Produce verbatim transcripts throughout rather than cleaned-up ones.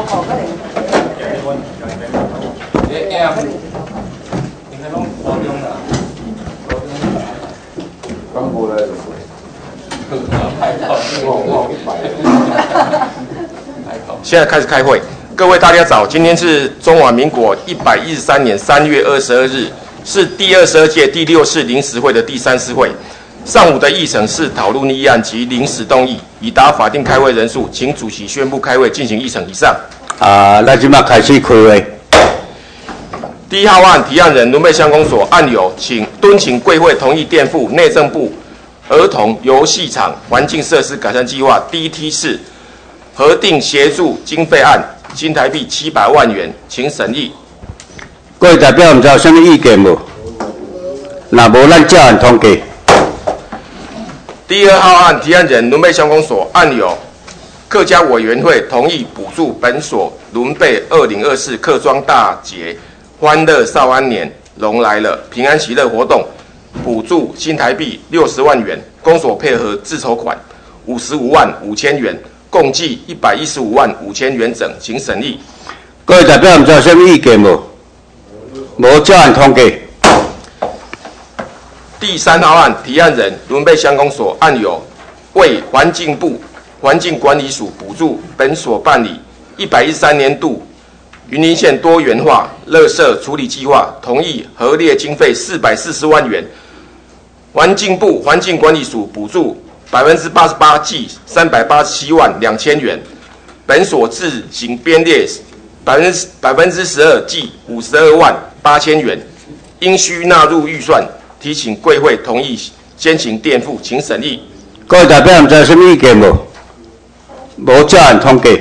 刚过来。 现在开始开会，各位大家早，今天是中华民国一百一十三年三月二十二日，是第二十二届第六次临时会的第三次会。上午的议程是讨论议案及临时动议，已达法定开会人数，请主席宣布开会进行议程以上。 啊，那今麦开始开会。 第一号案提案人伦贝乡公所案由，请敦请贵会同意垫付内政部儿童游戏场环境设施改善计划第一梯次核定协助经费案，新台币七百万元，请审议。 各位代表，唔知有啥物意见无？若无，咱照案通过。 第二号案提案人伦贝乡公所案由，客家委员会同意补助本所伦贝二零二四客庄大节欢乐少安年龙来了平安喜乐活动，补助新台币六十万元，公所配合自筹款五十五万五千元，共计一百一十五万五千元整，请审议。 各位代表，唔知有啥物意见无？无，照案通过。 第三号案提案人伦贝乡公所案由，为环境部环境管理署补助本所办理一百一十三年度云林县多元化垃圾处理计划，同意核列经费四百四十万元。环境部环境管理署补助百分之八十八，计三百八十七万两千元。本所自行编列百分之百分之十二，计五十二万八千元，应需纳入预算。提请贵会同意先行垫付，请审议。 各位代表，唔知有啥物意见无？无，照案通过。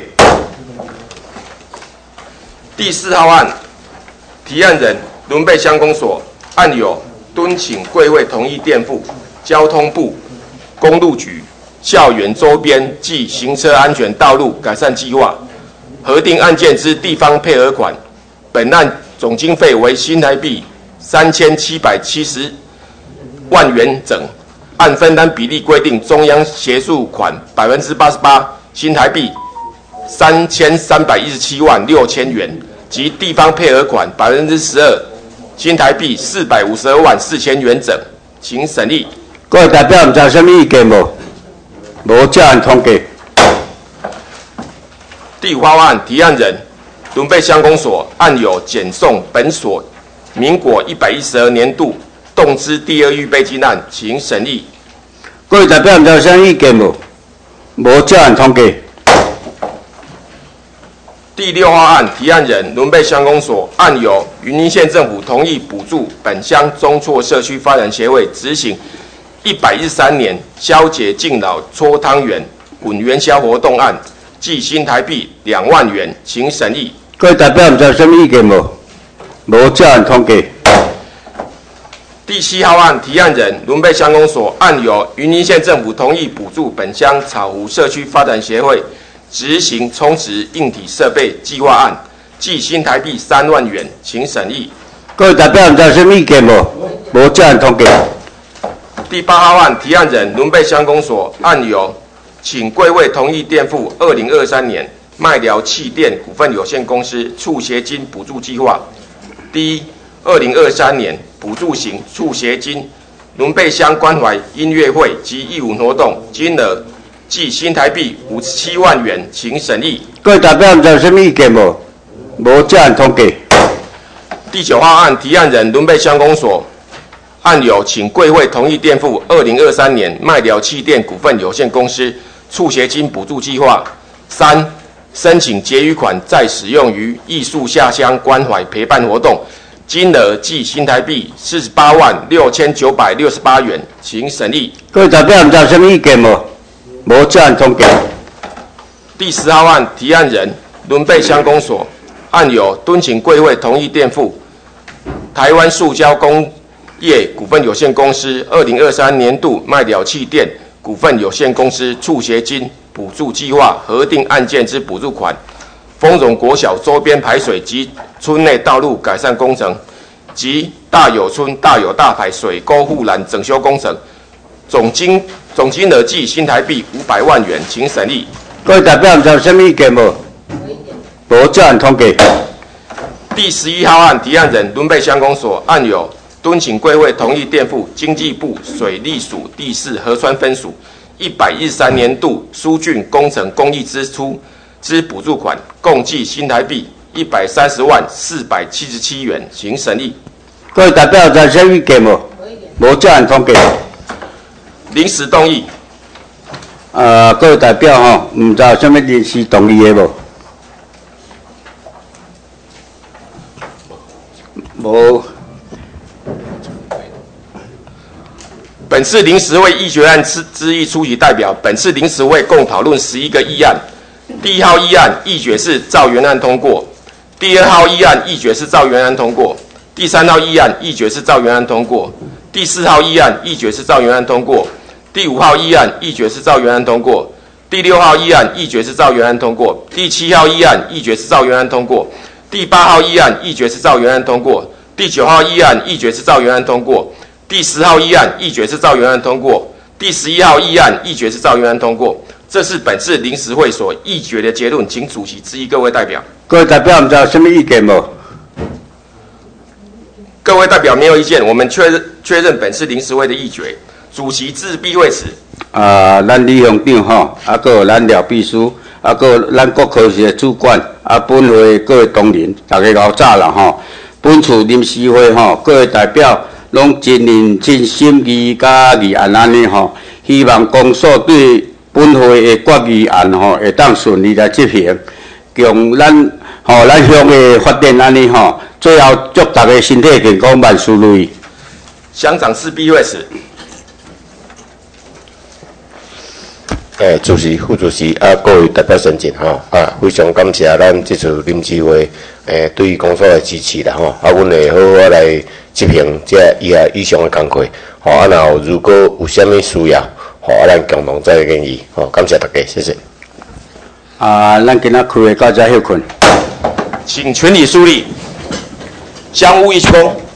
第四号案提案人伦贝乡公所案由，敦请贵会同意垫付交通部、公路局校园周边及行车安全道路改善计划核定案件之地方配合款，本案总经费为新台币三千七百七十万元整，按分担比例规定，中央协助款百分之八十八，新台币三千三百一十七万六千元，及地方配合款百分之十二，新台币四百五十二万四千元整，请审议。 各位代表，唔知有啥物意见无？无，照案通过。 第五号案提案人伦贝乡公所案由，检送本所民国一百一十二年度动支第二预备金案，请审议。 各位代表，唔知有啥意见无？无，照案通过。 第六号案提案人伦贝乡公所案由，云林县政府同意补助本乡中辍社区发展协会执行一百一十三年消解敬老搓汤圆滚元宵活动案，计新台币两万元，请审议。 各位代表，唔知有啥物意见无？无，照案通过。 第七号案提案人伦贝乡公所案由，云林县政府同意补助本乡草湖社区发展协会执行充值硬体设备计划案，计新台币三万元，请审议。 各位代表，唔知有啥物意见无？无，照案通过。 第八号案提案人伦贝乡公所案由，请贵会同意垫付二零二三年麦寮气电股份有限公司促协金补助计划第一二零二三年补助型促协金伦贝乡关怀音乐会及义务活动金额计新台币五十七万元，请审议。 各位代表，唔知有啥物意见无？无，照案通过。 第九号案提案人伦贝乡公所案由，请贵会同意垫付二零二三年麦寮气电股份有限公司促协金补助计划三申请结余款再使用于艺术下乡关怀陪伴活动，金额计新台币四十八万六千九百六十八元，请审议。 各位代表，唔知有啥物意见无？无，照案通过。 第十号案提案人伦贝乡公所案由，敦请贵会同意垫付台湾塑胶工业股份有限公司二零二三年度麦寮气电股份有限公司促协金补助计划核定案件之补助款，丰荣国小周边排水及村内道路改善工程及大有村大有大排水沟护栏整修工程，总金总金额计新台币五百万元，请审议。 各位代表，唔知有啥物意见无？ 无照案通过。 第十一号案，提案人伦北乡公所案有敦请贵会同意垫付经济部水利署第四河川分署一百一十三年度疏浚工程公益支出之补助款，共计新台币一百三十万四百七十七元，行审议。 各位代表有啥意见无？无照案通过。 临时动议。 呃，各位代表吼，唔知有啥物临时动议的无？无。 本次临时会议决案之之议出席代表，本次临时会共讨论十一个议案。第一号议案议决是照原案通过；第二号议案议决是照原案通过；第三号议案议决是照原案通过；第四号议案议决是照原案通过；第五号议案议决是照原案通过；第六号议案议决是照原案通过；第七号议案议决是照原案通过；第八号议案议决是照原案通过；第九号议案议决是照原案通过。第十号议案议决是照原案通过，第十一号议案议决是照原案通过。这是本次临时会所议决的结论，请主席质疑各位代表。 各位代表唔知有啥物意见无？ 各位代表没有意见，我们确认确认本次临时会的议决。主席自闭会此。 啊，咱李乡长吼，啊，还有咱廖秘书，啊，还有咱各科室的主管，啊，本会各位同仁，大家搞早啦吼。本次临时会吼，各位代表。拢真认真审议甲议案安尼吼，希望公所对本会的决议案吼会当顺利来执行，共咱吼咱乡的发展安尼吼，最后祝大家身体健康，万事如意。 乡长自闭会时。 诶，主席、副主席啊，各位代表先进吼啊，非常感谢咱这次临时会诶对于公所的支持啦吼，啊，阮会好好来执行这以下以上的工作，吼啊，然后如果有啥物需要，吼啊，咱共同再建议，吼，感谢大家，谢谢。 啊，咱今仔开会到这休困。 请全体肃立，相互一鞠躬。